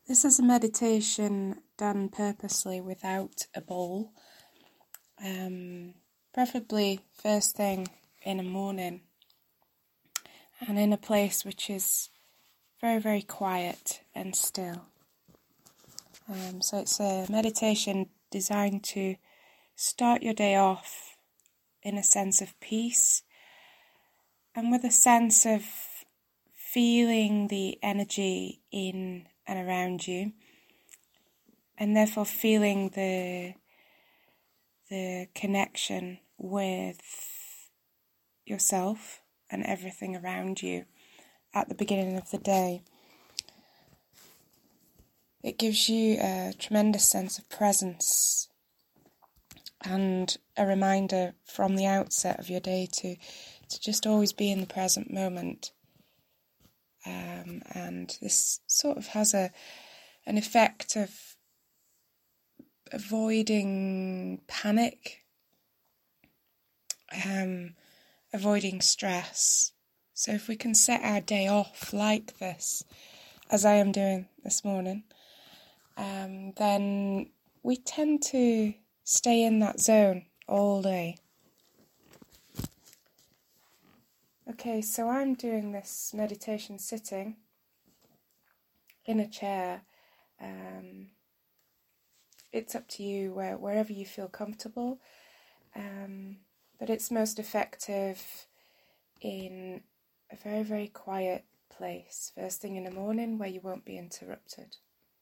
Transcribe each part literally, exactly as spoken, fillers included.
This is a meditation done purposely without a bowl, um, preferably first thing in the morning and in a place which is very, very quiet and still. Um, so it's a meditation designed to start your day off in a sense of peace and with a sense of feeling the energy in and around you, and therefore feeling the the connection with yourself and everything around you at the beginning of the day. It gives you a tremendous sense of presence and a reminder from the outset of your day to, to just always be in the present moment. Um, and this sort of has a an effect of avoiding panic, um, avoiding stress. So if we can set our day off like this, as I am doing this morning, um, then we tend to stay in that zone all day. Okay, so I'm doing this meditation sitting in a chair. Um, it's up to you where, wherever you feel comfortable, um, but it's most effective in a very, very quiet place, first thing in the morning where you won't be interrupted.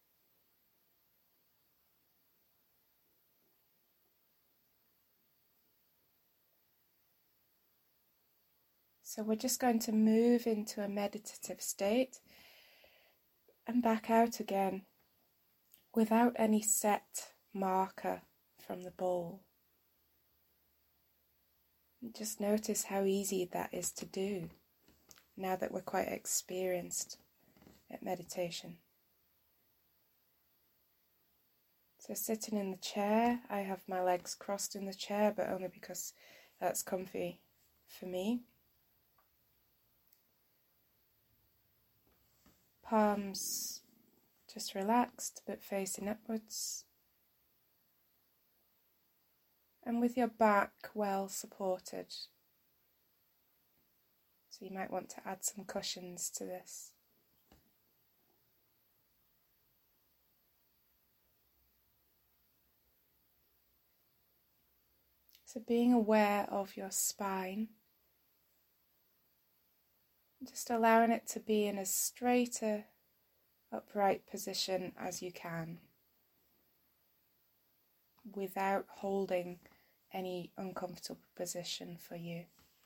So we're just going to move into a meditative state and back out again without any set marker from the bowl. Just notice how easy that is to do now that we're quite experienced at meditation. So sitting in the chair, I have my legs crossed in the chair, but only because that's comfy for me. Palms just relaxed but facing upwards. And with your back well supported. So you might want to add some cushions to this. So being aware of your spine, just allowing it to be in as straight a upright position as you can, without holding any uncomfortable position for you.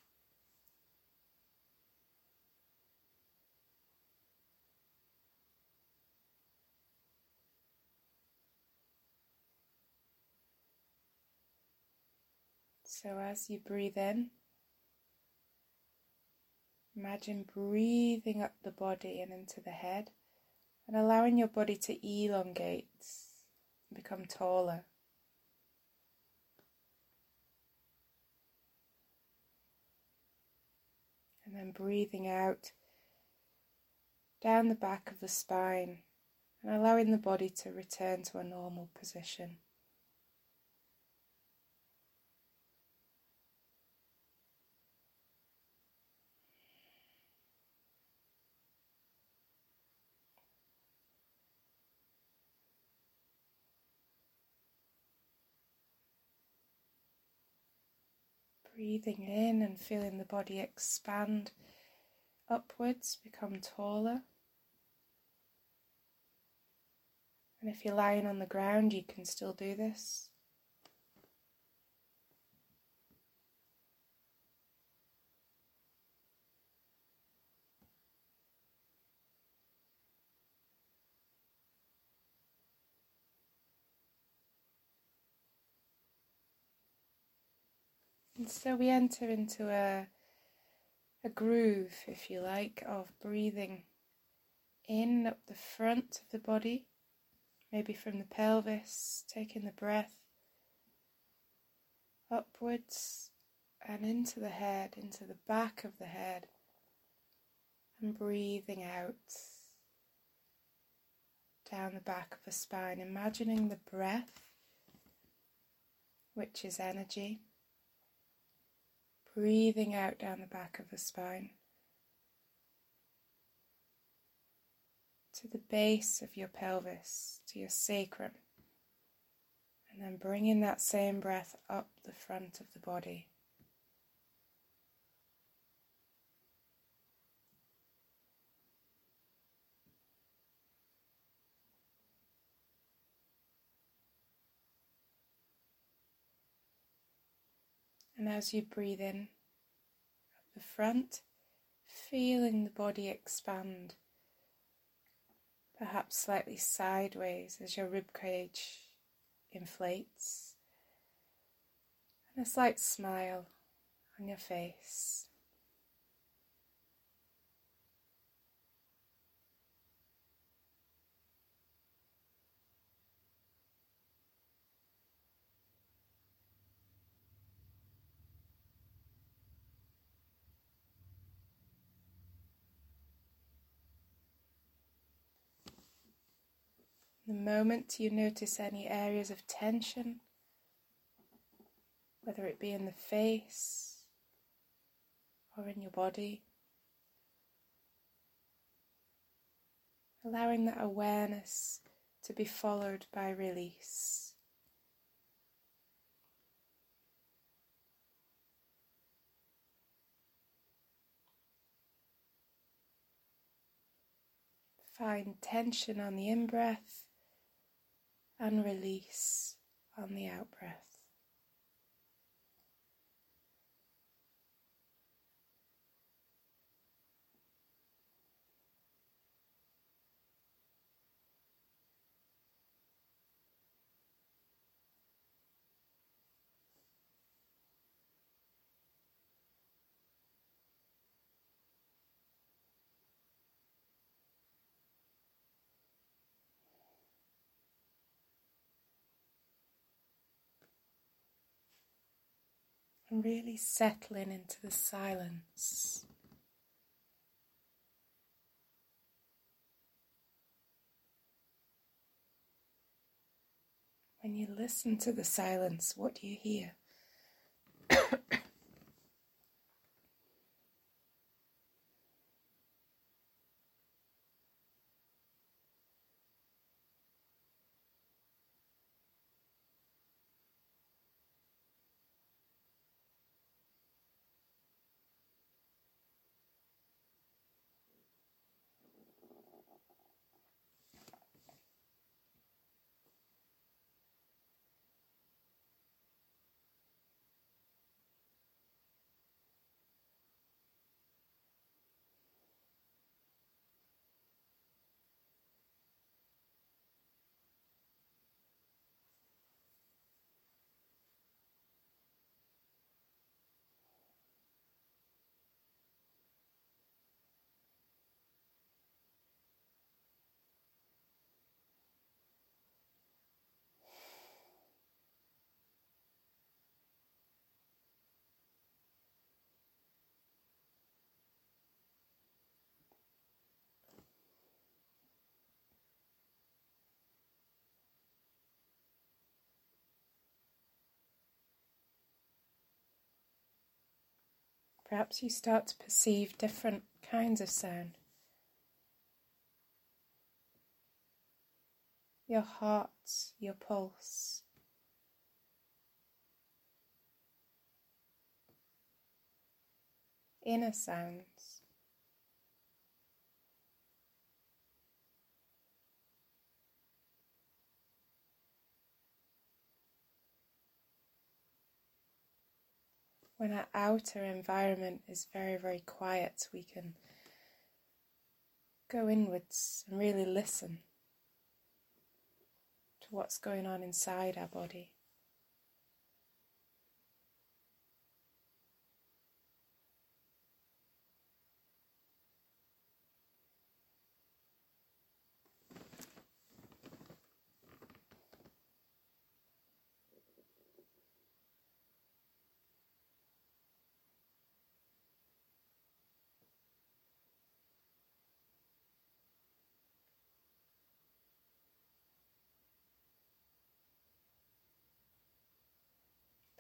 So as you breathe in, imagine breathing up the body and into the head and allowing your body to elongate and become taller. And then breathing out down the back of the spine and allowing the body to return to a normal position. Breathing in and feeling the body expand upwards, become taller. And if you're lying on the ground, you can still do this. And so we enter into a, a groove, if you like, of breathing in up the front of the body, maybe from the pelvis, taking the breath upwards and into the head, into the back of the head, and breathing out down the back of the spine, imagining the breath, which is energy, breathing out down the back of the spine to the base of your pelvis, to your sacrum, and then bringing that same breath up the front of the body. And as you breathe in up the front, feeling the body expand, perhaps slightly sideways as your ribcage inflates, and a slight smile on your face. The moment you notice any areas of tension, whether it be in the face or in your body, allowing that awareness to be followed by release. Find tension on the in-breath and release on the out-breath. And really settling into the silence. When you listen to the silence, what do you hear? Perhaps you start to perceive different kinds of sound. Your heart, your pulse. Inner sounds. When our outer environment is very, very quiet, we can go inwards and really listen to what's going on inside our body.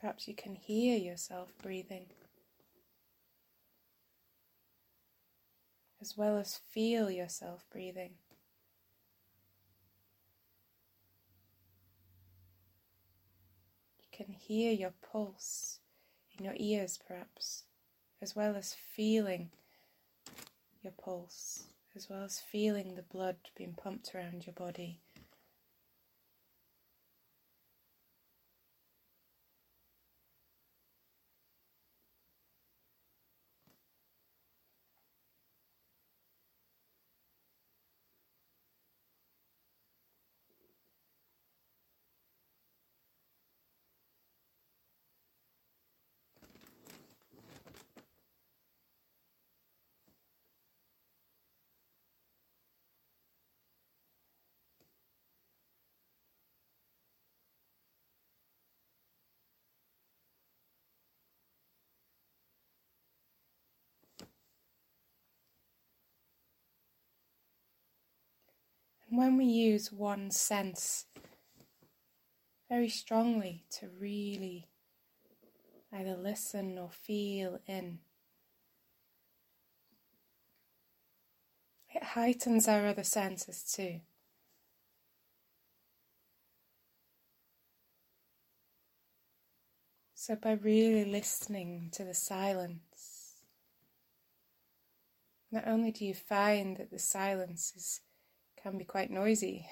Perhaps you can hear yourself breathing, as well as feel yourself breathing. You can hear your pulse in your ears, perhaps, as well as feeling your pulse, as well as feeling the blood being pumped around your body. And when we use one sense very strongly to really either listen or feel in, it heightens our other senses too. So by really listening to the silence, not only do you find that the silence is, can be quite noisy,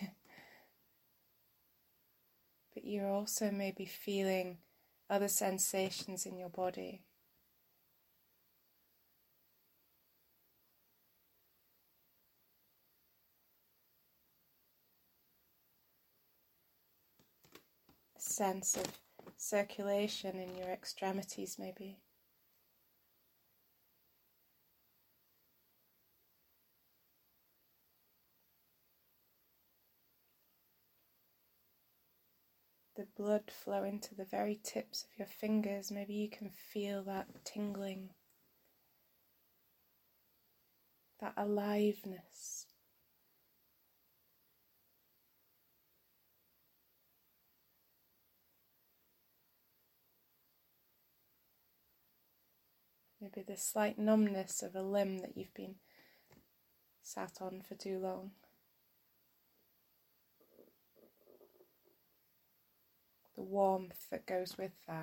but you're also maybe feeling other sensations in your body. A sense of circulation in your extremities maybe. The blood flowing to the very tips of your fingers, maybe you can feel that tingling, that aliveness. Maybe the slight numbness of a limb that you've been sat on for too long. The warmth that goes with that.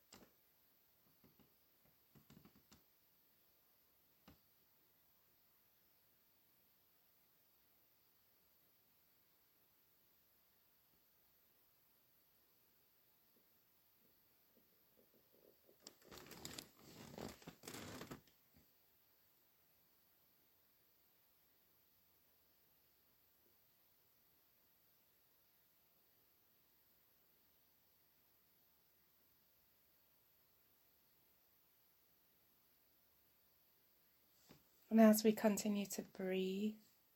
And as we continue to breathe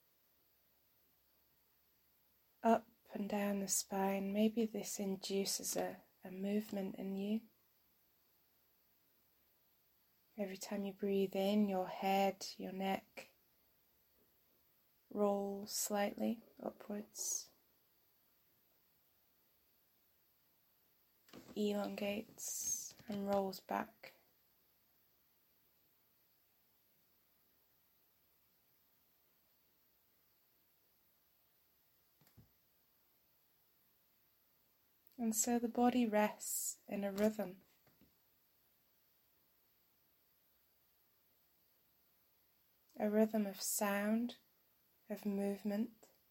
up and down the spine, maybe this induces a, a movement in you. Every time you breathe in, your head, your neck rolls slightly upwards, elongates and rolls back. And so the body rests in a rhythm. A rhythm of sound, of movement.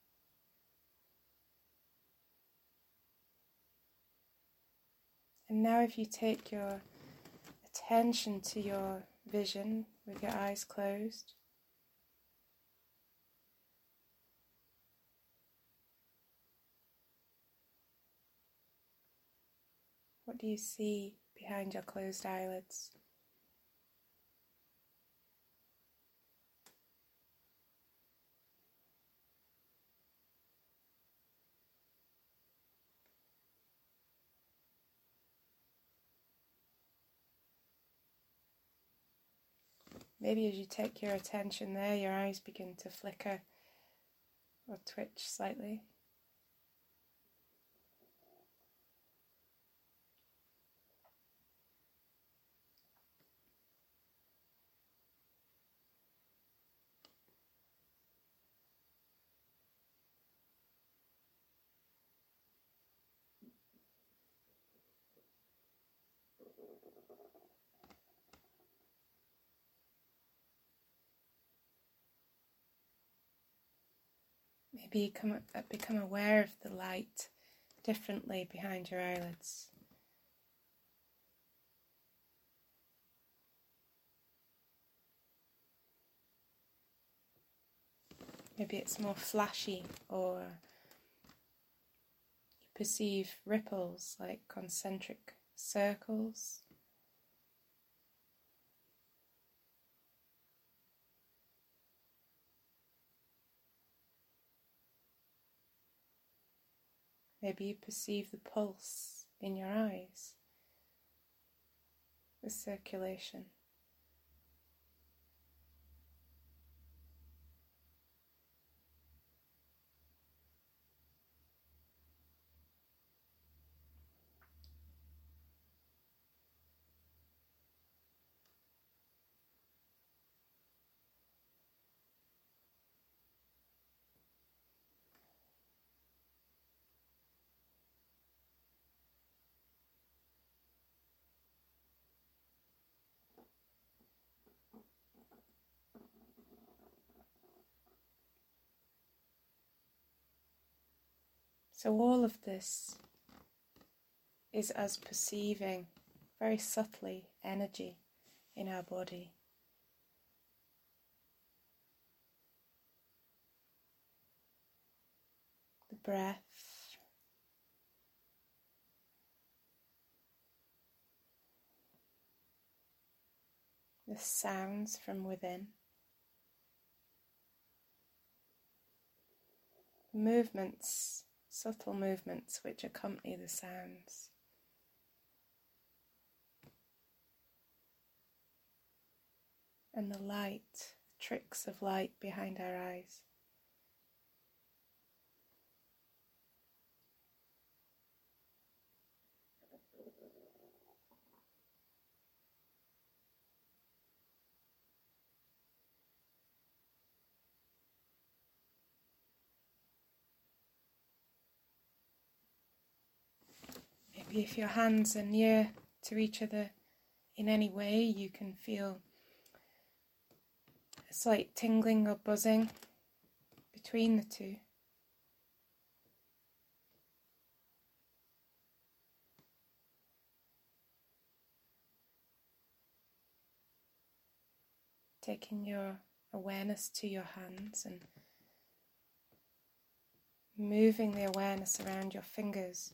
And now if you take your attention to your vision with your eyes closed, what do you see behind your closed eyelids? Maybe as you take your attention there, your eyes begin to flicker or twitch slightly. Maybe become, become aware of the light differently behind your eyelids. Maybe it's more flashy, or you perceive ripples like concentric circles. Maybe you perceive the pulse in your eyes, the circulation. So all of this is us perceiving very subtly energy in our body. The breath, the sounds from within, movements, subtle movements which accompany the sounds. And the light, tricks of light behind our eyes. Maybe if your hands are near to each other in any way, you can feel a slight tingling or buzzing between the two. Taking your awareness to your hands and moving the awareness around your fingers.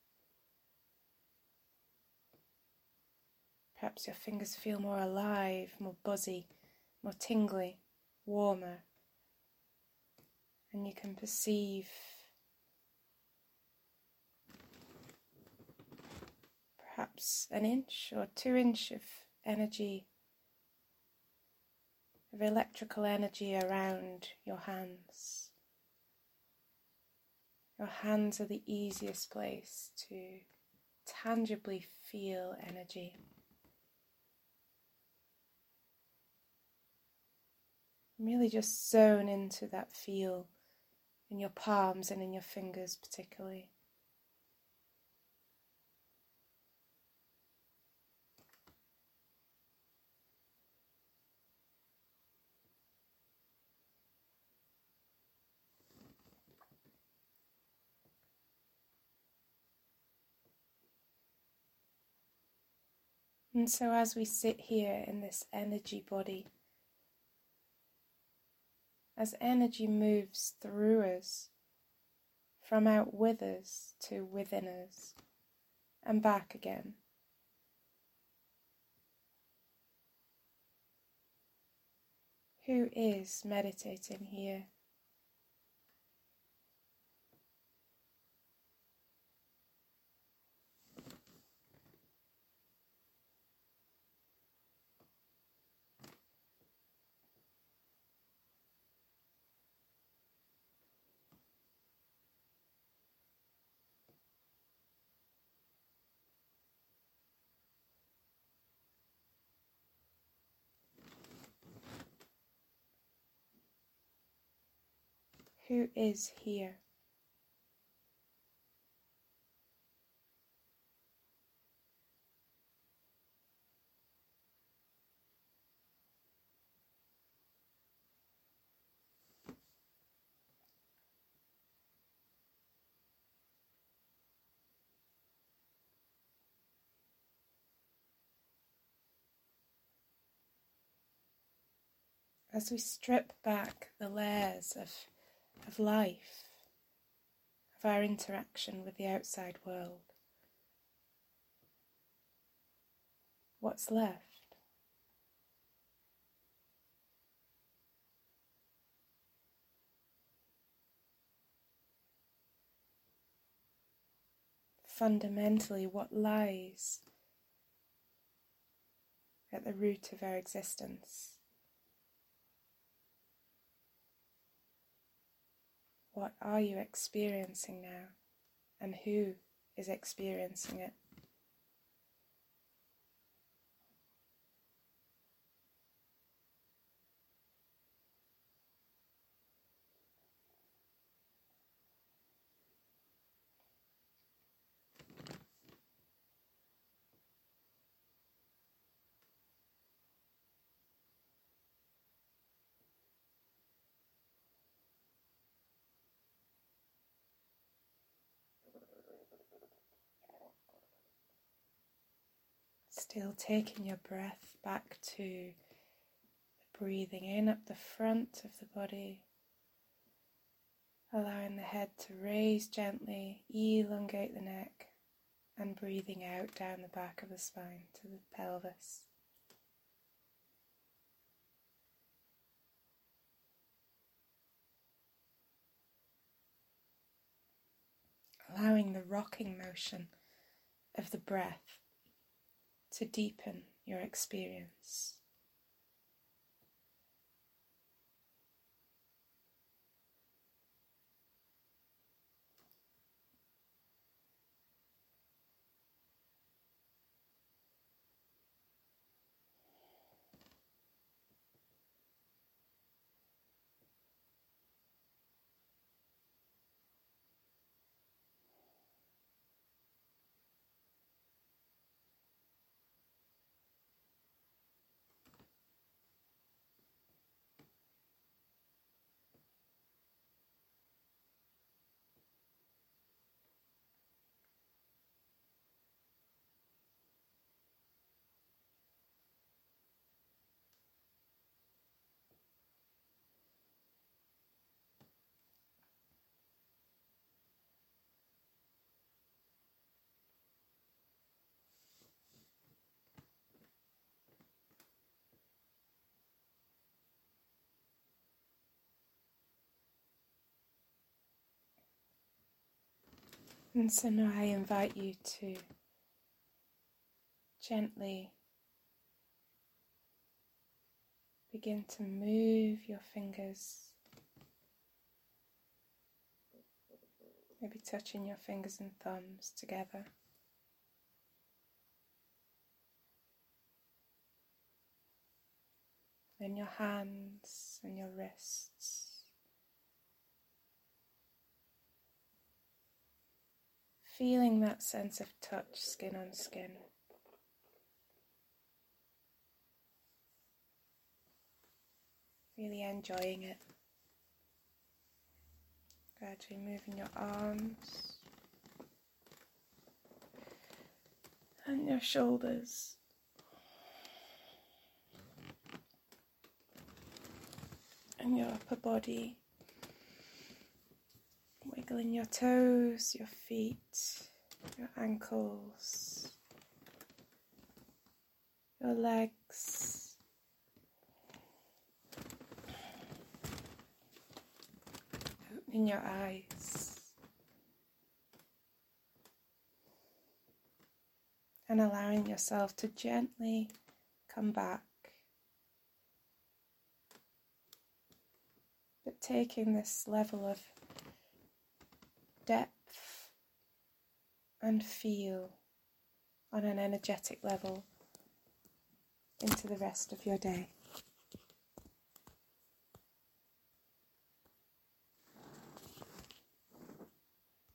Perhaps your fingers feel more alive, more buzzy, more tingly, warmer. And you can perceive perhaps an inch or two inch of energy, of electrical energy around your hands. Your hands are the easiest place to tangibly feel energy. Really just zone into that feel in your palms and in your fingers particularly. And so as we sit here in this energy body, as energy moves through us, from out with us to within us, and back again, who is meditating here? Who is here? as we strip back the layers of, of life, of our interaction with the outside world, what's left? Fundamentally, what lies at the root of our existence? What are you experiencing now, and who is experiencing it? Still taking your breath back to the breathing in up the front of the body, allowing the head to raise gently, elongate the neck, and breathing out down the back of the spine to the pelvis. Allowing the rocking motion of the breath to deepen your experience. And so now I invite you to gently begin to move your fingers, maybe touching your fingers and thumbs together. Then your hands and your wrists. Feeling that sense of touch, skin on skin. Really enjoying it. Gradually moving your arms and your shoulders. And your upper body. Wiggling your toes, your feet, your ankles, your legs, opening your eyes, and allowing yourself to gently come back, but taking this level of depth and feel on an energetic level into the rest of your day.